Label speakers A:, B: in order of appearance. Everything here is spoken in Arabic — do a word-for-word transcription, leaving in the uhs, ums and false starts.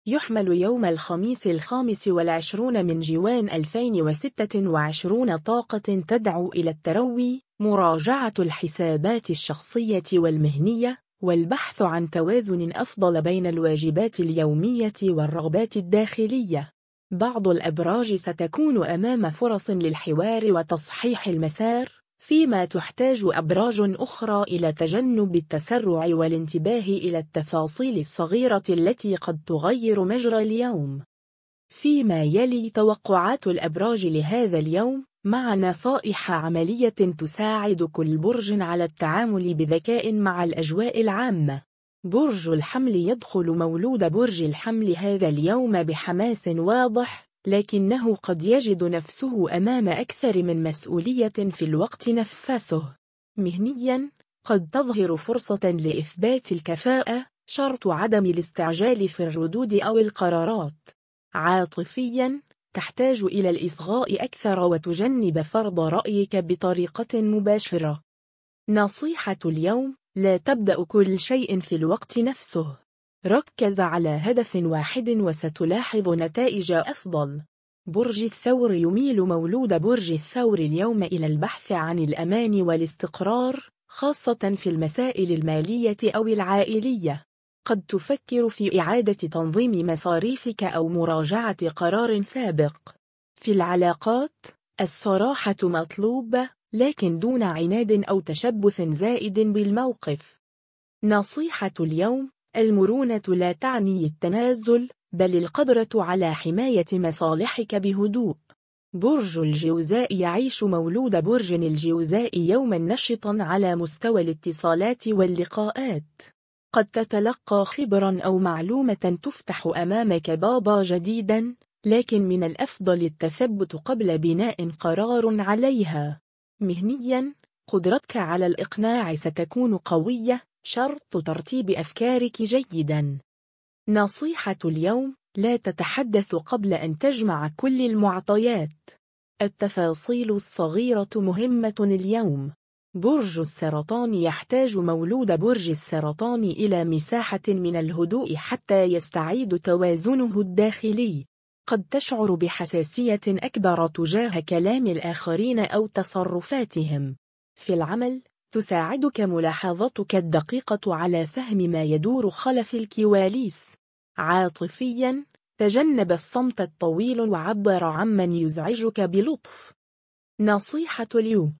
A: يحمل يوم الخميس الخامس والعشرون من جوان ألفين وستة وعشرين طاقة تدعو إلى التروي، مراجعة الحسابات الشخصية والمهنية، والبحث عن توازن أفضل بين الواجبات اليومية والرغبات الداخلية. بعض الأبراج ستكون أمام فرص للحوار وتصحيح المسار، فيما تحتاج أبراج أخرى إلى تجنب التسرع والانتباه إلى التفاصيل الصغيرة التي قد تغير مجرى اليوم. فيما يلي توقعات الأبراج لهذا اليوم، مع نصائح عملية تساعد كل برج على التعامل بذكاء مع الأجواء العامة. برج الحمل يدخل مولود برج الحمل هذا اليوم بحماس واضح، لكنه قد يجد نفسه أمام أكثر من مسؤولية في الوقت نفسه. مهنياً، قد تظهر فرصة لإثبات الكفاءة، شرط عدم الاستعجال في الردود أو القرارات. عاطفياً، تحتاج إلى الإصغاء أكثر وتجنب فرض رأيك بطريقة مباشرة. نصيحة اليوم: لا تبدأ كل شيء في الوقت نفسه. ركز على هدف واحد وستلاحظ نتائج أفضل. برج الثور يميل مولود برج الثور اليوم إلى البحث عن الأمان والاستقرار، خاصة في المسائل المالية أو العائلية. قد تفكر في إعادة تنظيم مصاريفك أو مراجعة قرار سابق. في العلاقات، الصراحة مطلوبة، لكن دون عناد أو تشبث زائد بالموقف. نصيحة اليوم: المرونة لا تعني التنازل، بل القدرة على حماية مصالحك بهدوء. برج الجوزاء يعيش مولود برج الجوزاء يوما نشطا على مستوى الاتصالات واللقاءات. قد تتلقى خبرا أو معلومة تفتح أمامك بابا جديدا، لكن من الأفضل التثبت قبل بناء قرار عليها. مهنيا، قدرتك على الإقناع ستكون قوية، شرط ترتيب أفكارك جيدا. نصيحة اليوم: لا تتحدث قبل أن تجمع كل المعطيات. التفاصيل الصغيرة مهمة اليوم. برج السرطان يحتاج مولود برج السرطان إلى مساحة من الهدوء حتى يستعيد توازنه الداخلي. قد تشعر بحساسية أكبر تجاه كلام الآخرين أو تصرفاتهم. في العمل، تساعدك ملاحظتك الدقيقة على فهم ما يدور خلف الكواليس. عاطفياً، تجنب الصمت الطويل وعبر عمن يزعجك بلطف. نصيحة اليوم: